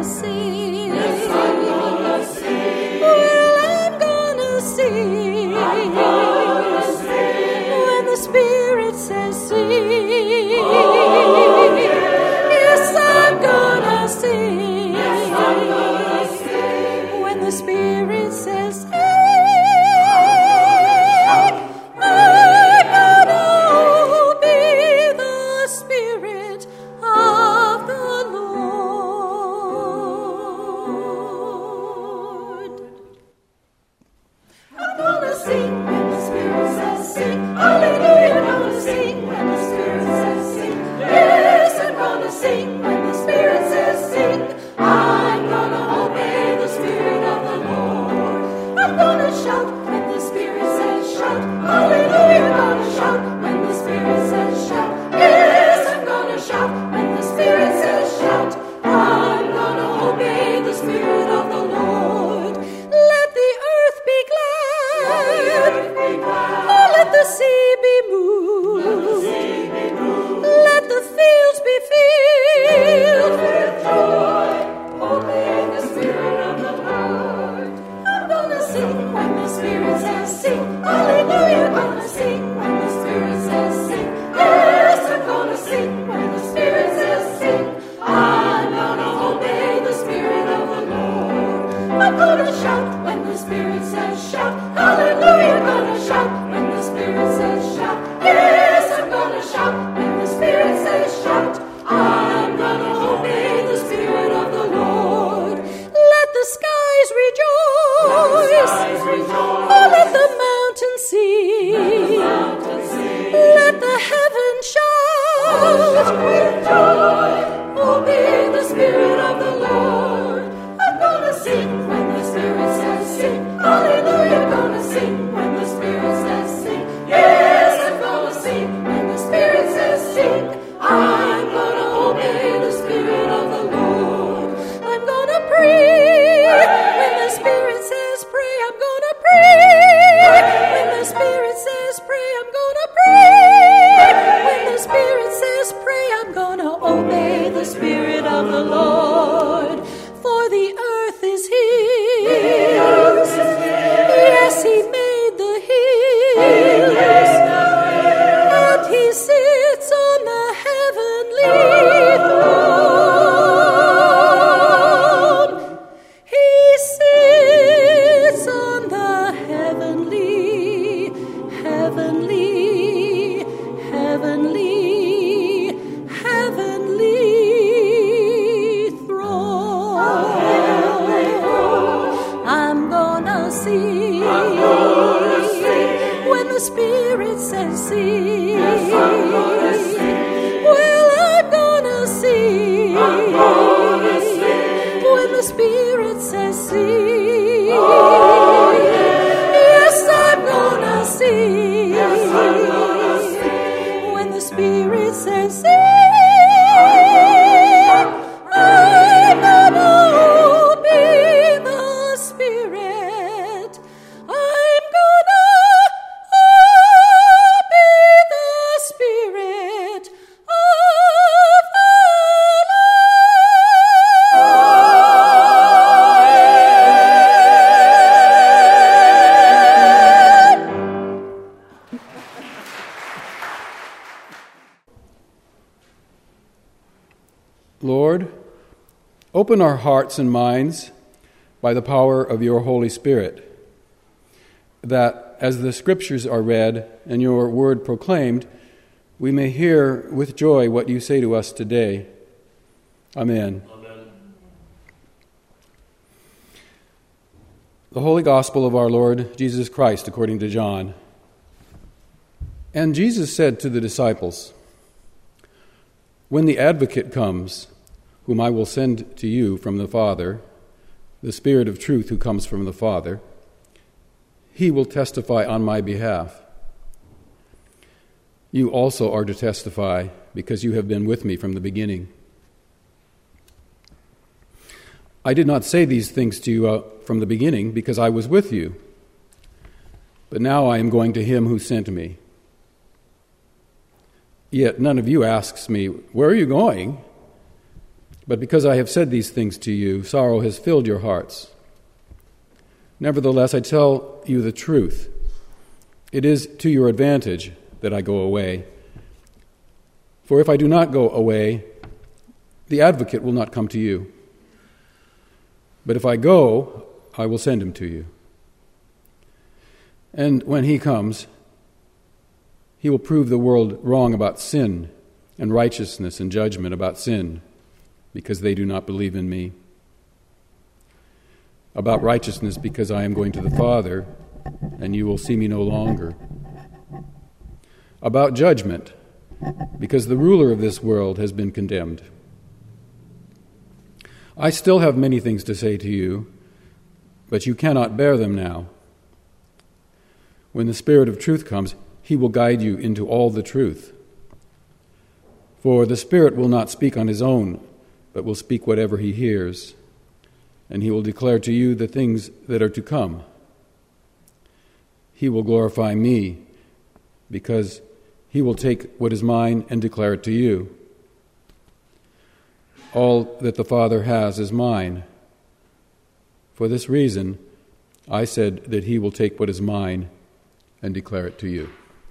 sing. Yes, I'm gonna sing. Well, I'm gonna sing. I'm gonna sing. When the Spirit says sing. Oh, yeah. Yes, I'm gonna sing. Yes, I'm gonna sing. When the Spirit says sing. Lord, open our hearts and minds by the power of your Holy Spirit, that as the Scriptures are read and your word proclaimed, we may hear with joy what you say to us today. Amen. Amen. The Holy Gospel of our Lord Jesus Christ according to John. And Jesus said to the disciples, "When the Advocate comes, whom I will send to you from the Father, the Spirit of truth who comes from the Father, he will testify on my behalf. You also are to testify, because you have been with me from the beginning. I did not say these things to you from the beginning, because I was with you. But now I am going to him who sent me. Yet none of you asks me, 'Where are you going?' But because I have said these things to you, sorrow has filled your hearts. Nevertheless, I tell you the truth. It is to your advantage that I go away. For if I do not go away, the advocate will not come to you. But if I go, I will send him to you. And when he comes, he will prove the world wrong about sin, and righteousness and judgment about sin, because they do not believe in me. About righteousness, because I am going to the Father, and you will see me no longer. About judgment, because the ruler of this world has been condemned. I still have many things to say to you, but you cannot bear them now. When the Spirit of truth comes, he will guide you into all the truth. For the Spirit will not speak on his own, but will speak whatever he hears, and he will declare to you the things that are to come. He will glorify me, because he will take what is mine and declare it to you. All that the Father has is mine. For this reason, I said that he will take what is mine and declare it to you.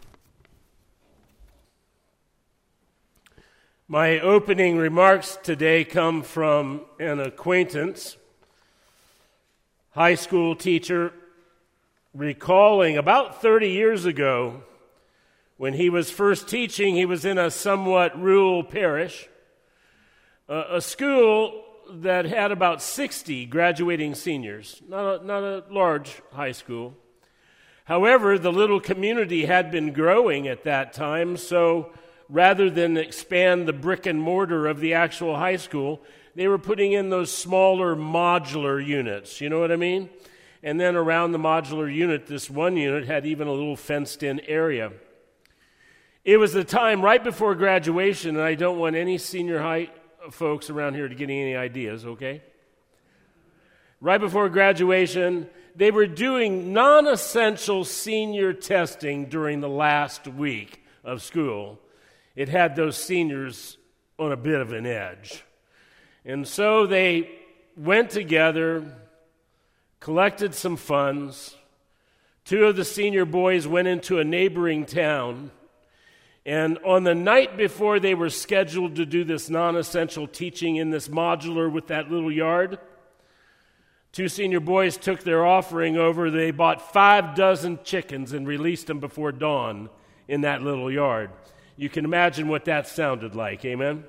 My opening remarks today come from an acquaintance, high school teacher, recalling about 30 years ago when he was first teaching. He was in a somewhat rural parish, a school that had about 60 graduating seniors, not a large high school. However, the little community had been growing at that time, so rather than expand the brick and mortar of the actual high school, they were putting in those smaller modular units, you know what I mean? And then around the modular unit, this one unit had even a little fenced-in area. It was the time right before graduation, and I don't want any senior high folks around here to get any ideas, okay? Right before graduation, they were doing non-essential senior testing during the last week of school. It had those seniors on a bit of an edge. And so they went together, collected some funds. 2 of the senior boys went into a neighboring town. And on the night before they were scheduled to do this non-essential teaching in this modular with that little yard, 2 senior boys took their offering over. They bought 5 dozen chickens and released them before dawn in that little yard. You can imagine what that sounded like, amen?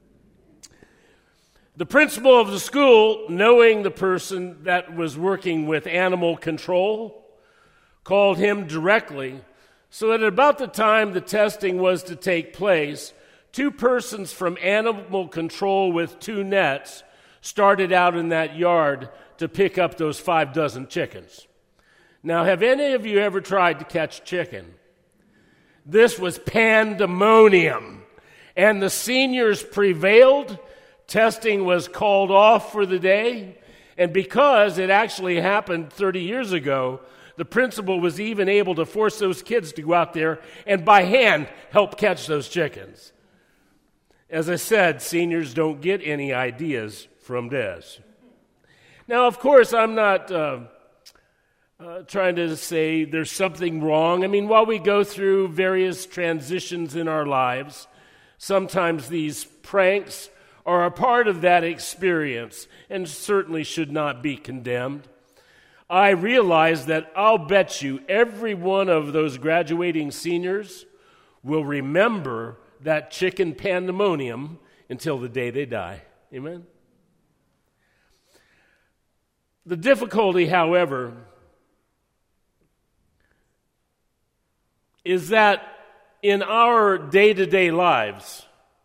The principal of the school, knowing the person that was working with animal control, called him directly, so that at about the time the testing was to take place, 2 persons from animal control with 2 nets started out in that yard to pick up those 5 dozen chickens. Now, have any of you ever tried to catch chicken? This was pandemonium, and the seniors prevailed. Testing was called off for the day, and because it actually happened 30 years ago, the principal was even able to force those kids to go out there and by hand help catch those chickens. As I said, seniors don't get any ideas from Des. Now, of course, I'm not trying to say there's something wrong. I mean, while we go through various transitions in our lives, sometimes these pranks are a part of that experience and certainly should not be condemned. I realize that I'll bet you every one of those graduating seniors will remember that chicken pandemonium until the day they die. Amen? The difficulty, however, is that in our day-to-day lives,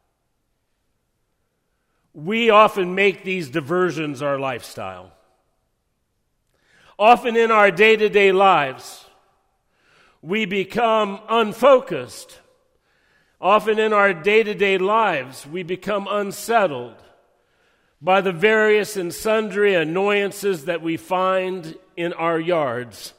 we often make these diversions our lifestyle. Often in our day-to-day lives, we become unfocused. Often in our day-to-day lives, we become unsettled by the various and sundry annoyances that we find in our yards.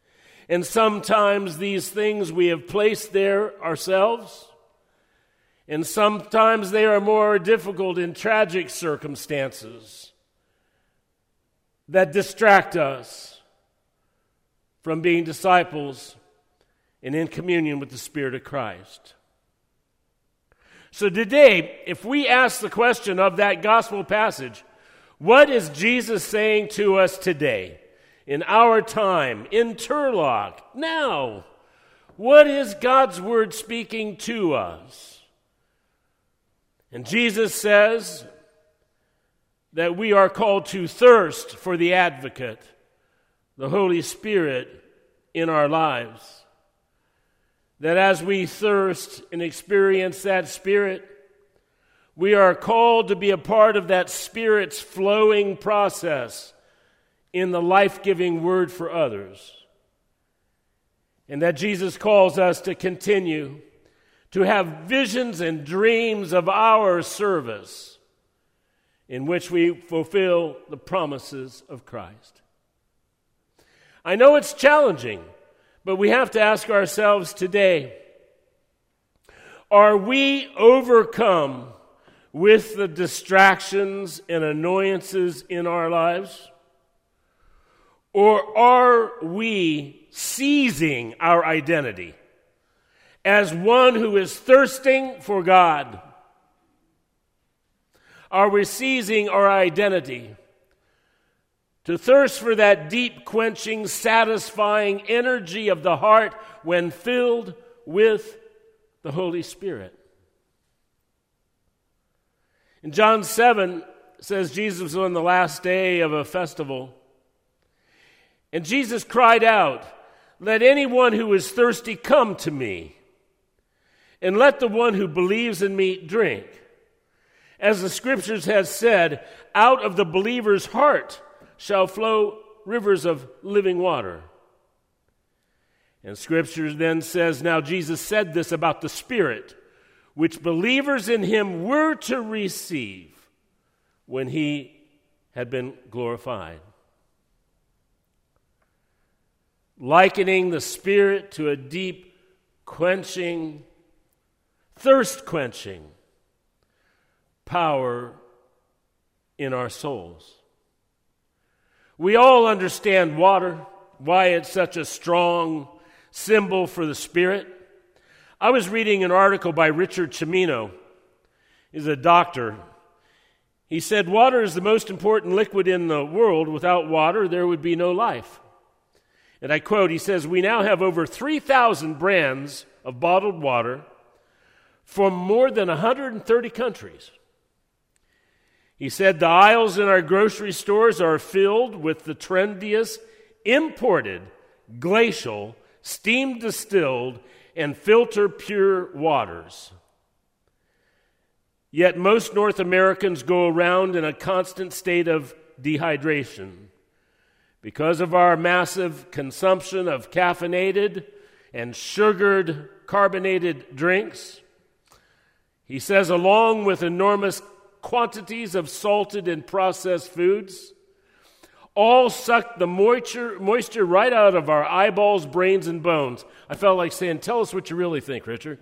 And sometimes these things we have placed there ourselves, And sometimes they are more difficult in tragic circumstances that distract us from being disciples and in communion with the Spirit of Christ. So today, if we ask the question of that gospel passage, what is Jesus saying to us today, in our time, in Turlock, now? What is God's word speaking to us? And Jesus says that we are called to thirst for the advocate, the Holy Spirit, in our lives. That as we thirst and experience that Spirit, we are called to be a part of that Spirit's flowing process in the life-giving word for others. And that Jesus calls us to continue to have visions and dreams of our service in which we fulfill the promises of Christ. I know it's challenging, but we have to ask ourselves today, are we overcome with the distractions and annoyances in our lives? Or are we seizing our identity as one who is thirsting for God? Are we seizing our identity to thirst for that deep, quenching, satisfying energy of the heart when filled with the Holy Spirit? In John 7, it says Jesus was on the last day of a festival, and Jesus cried out, "Let anyone who is thirsty come to me, and let the one who believes in me drink. As the Scriptures have said, out of the believer's heart shall flow rivers of living water." And Scripture then says, now Jesus said this about the Spirit, which believers in him were to receive when he had been glorified. Likening the Spirit to a deep, quenching, thirst-quenching power in our souls. We all understand water, why it's such a strong symbol for the Spirit. I was reading an article by Richard Cimino. He's a doctor. He said, water is the most important liquid in the world. Without water, there would be no life. And I quote, he says, we now have over 3,000 brands of bottled water from more than 130 countries. He said, the aisles in our grocery stores are filled with the trendiest imported, glacial, steam distilled, and filter pure waters. Yet most North Americans go around in a constant state of dehydration because of our massive consumption of caffeinated and sugared carbonated drinks. He says, along with enormous quantities of salted and processed foods, all suck the moisture right out of our eyeballs, brains, and bones. I felt like saying, tell us what you really think, Richard.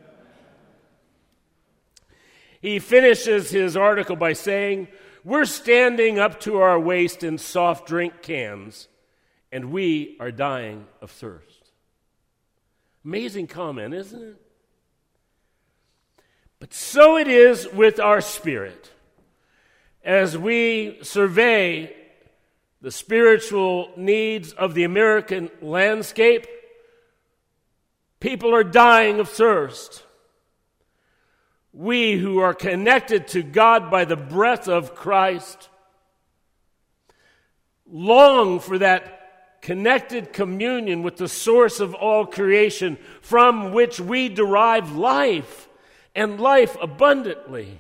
He finishes his article by saying, we're standing up to our waist in soft drink cans, and we are dying of thirst. Amazing comment, isn't it? But so it is with our spirit. As we survey the spiritual needs of the American landscape, people are dying of thirst. We who are connected to God by the breath of Christ long for that connected communion with the source of all creation from which we derive life and life abundantly.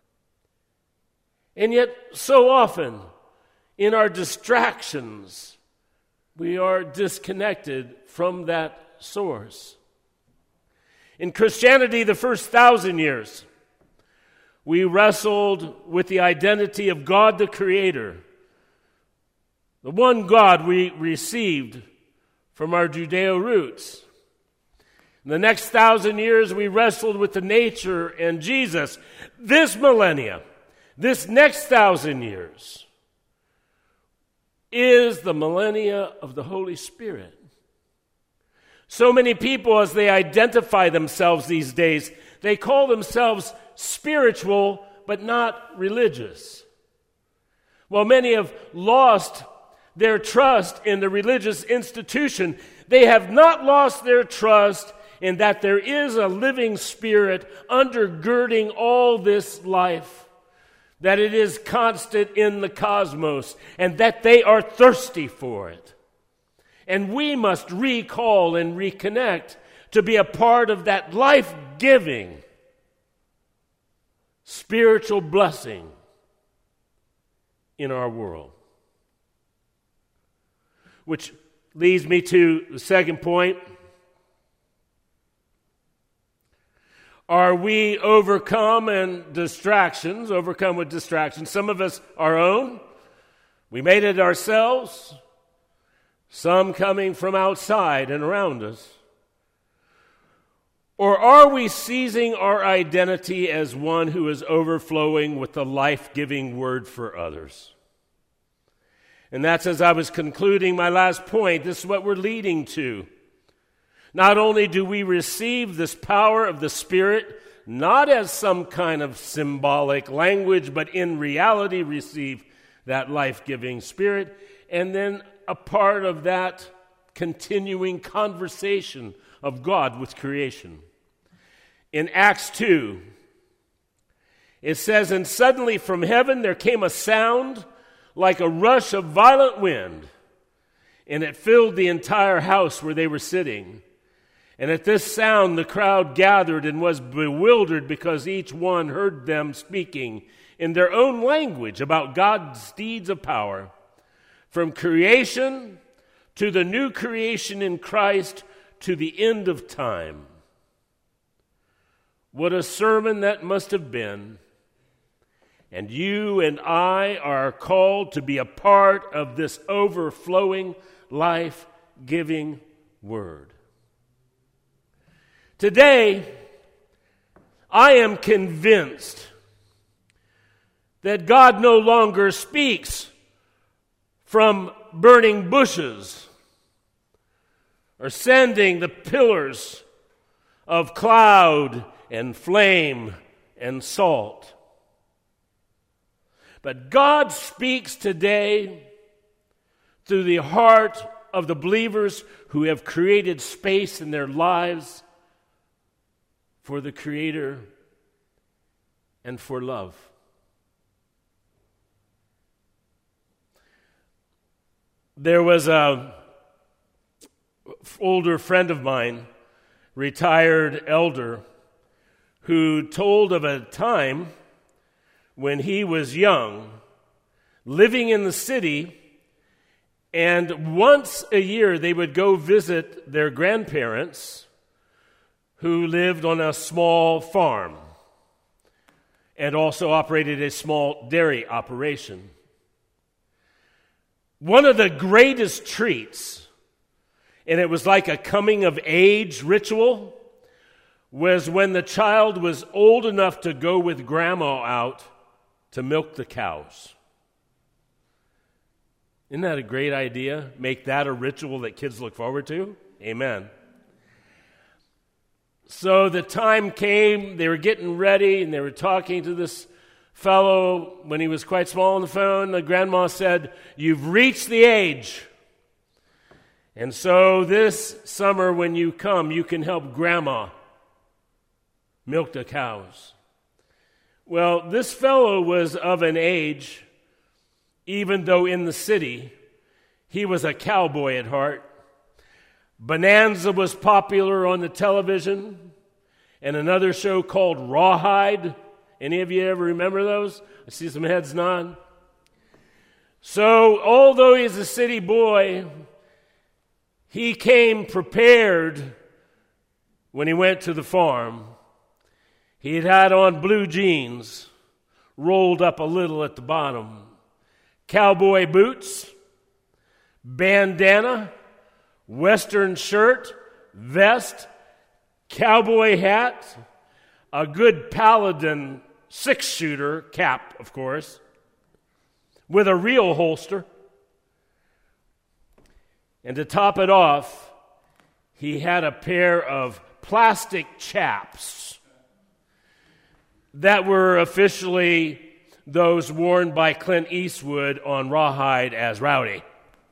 And yet so often in our distractions we are disconnected from that source. In Christianity, the first 1,000 years, we wrestled with the identity of God the Creator, the one God we received from our Judeo roots. The next 1,000 years, we wrestled with the nature and Jesus. This millennia, this next 1,000 years, is the millennia of the Holy Spirit. So many people, as they identify themselves these days, they call themselves spiritual, but not religious. Well, many have lost their trust in the religious institution. They have not lost their trust in that there is a living spirit undergirding all this life, that it is constant in the cosmos, and that they are thirsty for it. And we must recall and reconnect to be a part of that life-giving spiritual blessing in our world. Which leads me to the second point. Are we overcome with distractions? Some of us our own. We made it ourselves. Some coming from outside and around us. Or are we seizing our identity as one who is overflowing with the life-giving word for others? And that's, as I was concluding my last point, this is what we're leading to. Not only do we receive this power of the Spirit, not as some kind of symbolic language, but in reality receive that life-giving Spirit, and then a part of that continuing conversation of God with creation. In Acts 2, it says, "And suddenly from heaven there came a sound like a rush of violent wind, and it filled the entire house where they were sitting. And at this sound the crowd gathered and was bewildered, because each one heard them speaking in their own language about God's deeds of power, from creation to the new creation in Christ to the end of time." What a sermon that must have been. And you and I are called to be a part of this overflowing, life-giving word. Today, I am convinced that God no longer speaks from burning bushes or sending the pillars of cloud and flame and salt. But God speaks today through the heart of the believers who have created space in their lives for the Creator and for love. There was an older friend of mine, retired elder, who told of a time when he was young, living in the city, and once a year they would go visit their grandparents who lived on a small farm and also operated a small dairy operation. One of the greatest treats, and it was like a coming-of-age ritual, was when the child was old enough to go with grandma out to milk the cows. Isn't that a great idea? Make that a ritual that kids look forward to? Amen. So the time came, they were getting ready, and they were talking to this fellow when he was quite small on the phone. The grandma said, "You've reached the age. And so this summer when you come, you can help grandma milk the cows." Well, this fellow was of an age, even though in the city, he was a cowboy at heart. Bonanza was popular on the television, and another show called Rawhide. Any of you ever remember those? I see some heads nod. So, although he's a city boy, he came prepared when he went to the farm. He had on blue jeans, rolled up a little at the bottom, cowboy boots, bandana, western shirt, vest, cowboy hat, a good Paladin 6-shooter cap, of course, with a real holster. And to top it off, he had a pair of plastic chaps that were officially those worn by Clint Eastwood on Rawhide as Rowdy.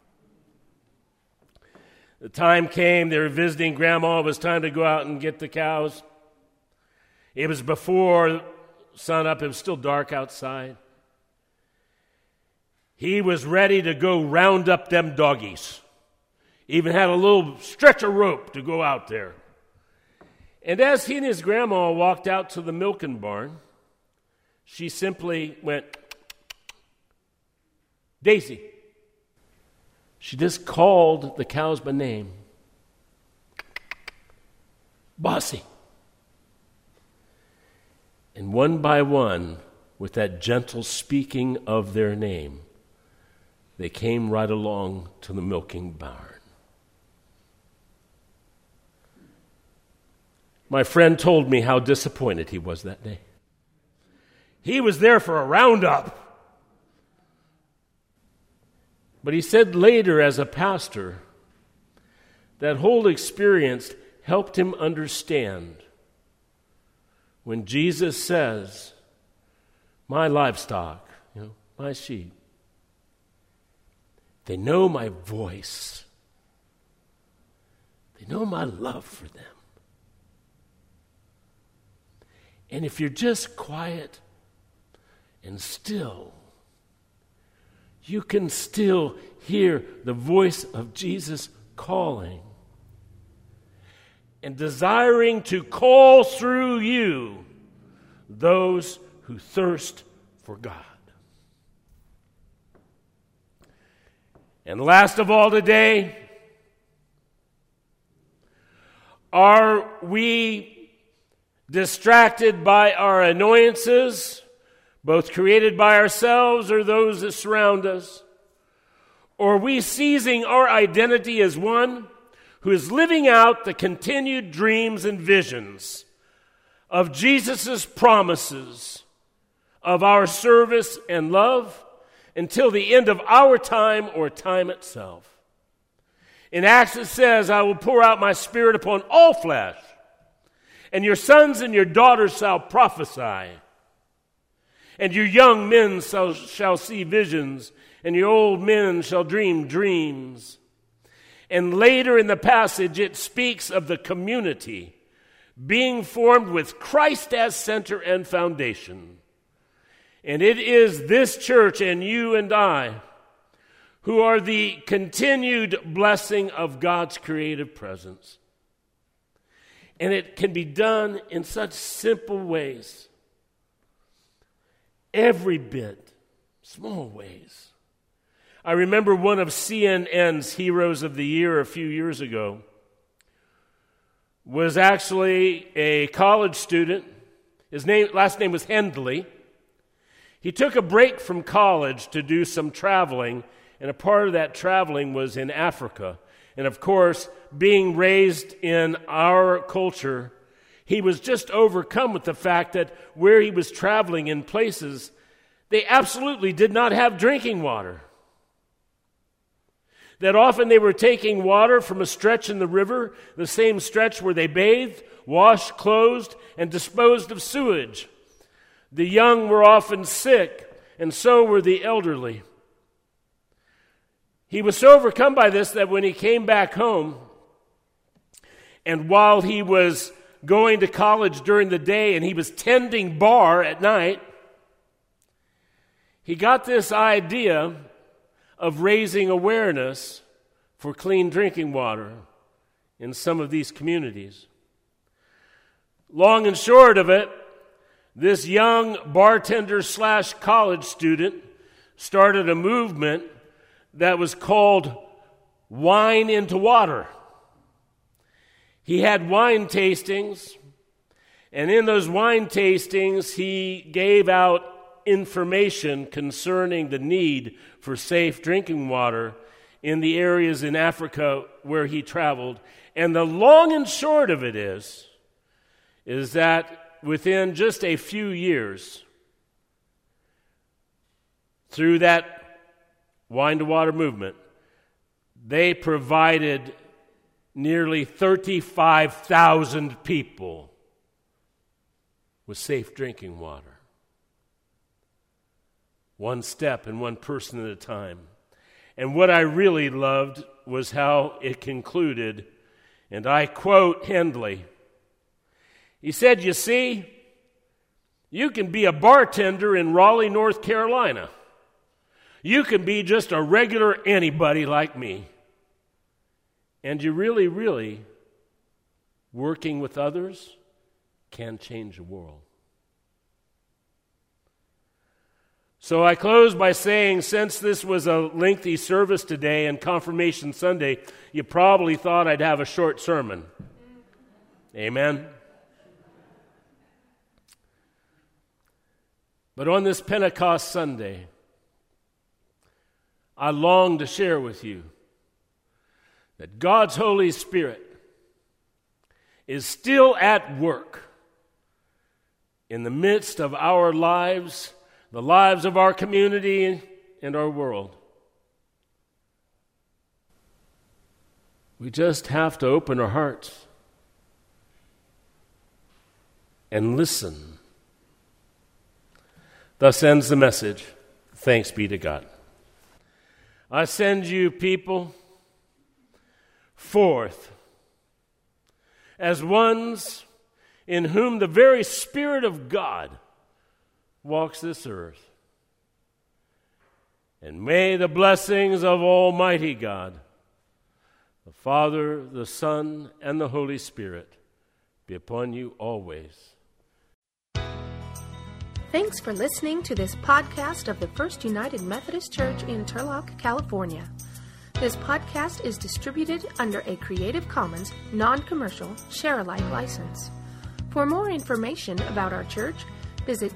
The time came, they were visiting Grandma. It was time to go out and get the cows. It was before sunup. It was still dark outside. He was ready to go round up them doggies. Even had a little stretch of rope to go out there. And as he and his grandma walked out to the milking barn, she simply went, "Daisy." She just called the cows by name. "Bossy." And one by one, with that gentle speaking of their name, they came right along to the milking barn. My friend told me how disappointed he was that day. He was there for a roundup. But he said later, as a pastor, that whole experience helped him understand when Jesus says, "My livestock, my sheep, they know my voice. They know my love for them. And if you're just quiet and still, you can still hear the voice of Jesus calling and desiring to call through you those who thirst for God." And last of all today, are we distracted by our annoyances, both created by ourselves or those that surround us? Or are we seizing our identity as one who is living out the continued dreams and visions of Jesus' promises of our service and love until the end of our time or time itself? In Acts it says, "I will pour out my spirit upon all flesh, and your sons and your daughters shall prophesy, and your young men shall see visions, and your old men shall dream dreams." And later in the passage, it speaks of the community being formed with Christ as center and foundation. And it is this church and you and I who are the continued blessing of God's creative presence. And it can be done in such simple ways. Every bit, small ways. I remember one of CNN's Heroes of the Year a few years ago was actually a college student. His last name was Hendley. He took a break from college to do some traveling, and a part of that traveling was in Africa. And of course, being raised in our culture, he was just overcome with the fact that where he was traveling in places, they absolutely did not have drinking water. That often they were taking water from a stretch in the river, the same stretch where they bathed, washed, clothed, and disposed of sewage. The young were often sick, and so were the elderly. He was so overcome by this that when he came back home, and while he was going to college during the day and he was tending bar at night, he got this idea of raising awareness for clean drinking water in some of these communities. Long and short of it, this young bartender / college student started a movement that was called Wine into Water. He had wine tastings, and in those wine tastings, he gave out information concerning the need for safe drinking water in the areas in Africa where he traveled. And the long and short of it is, is that within just a few years, through that Wine to Water movement, they provided nearly 35,000 people with safe drinking water. One step and one person at a time. And what I really loved was how it concluded, and I quote Hendley. He said, "You see, you can be a bartender in Raleigh, North Carolina. You can be just a regular anybody like me. And you really, really, working with others, can change the world." So I close by saying, since this was a lengthy service today and Confirmation Sunday, you probably thought I'd have a short sermon. Amen? But on this Pentecost Sunday, I long to share with you that God's Holy Spirit is still at work in the midst of our lives, the lives of our community and our world. We just have to open our hearts and listen. Thus ends the message. Thanks be to God. I send you people forth as ones in whom the very Spirit of God walks this earth. And may the blessings of Almighty God, the Father, the Son, and the Holy Spirit be upon you always. Thanks for listening to this podcast of the First United Methodist Church in Turlock, California. This podcast is distributed under a Creative Commons non-commercial share-alike license. For more information about our church, visit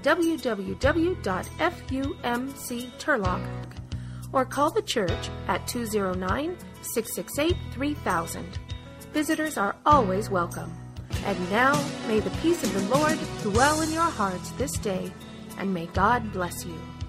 www.fumcturlock or call the church at 209-668-3000. Visitors are always welcome. And now, may the peace of the Lord dwell in your hearts this day, and may God bless you.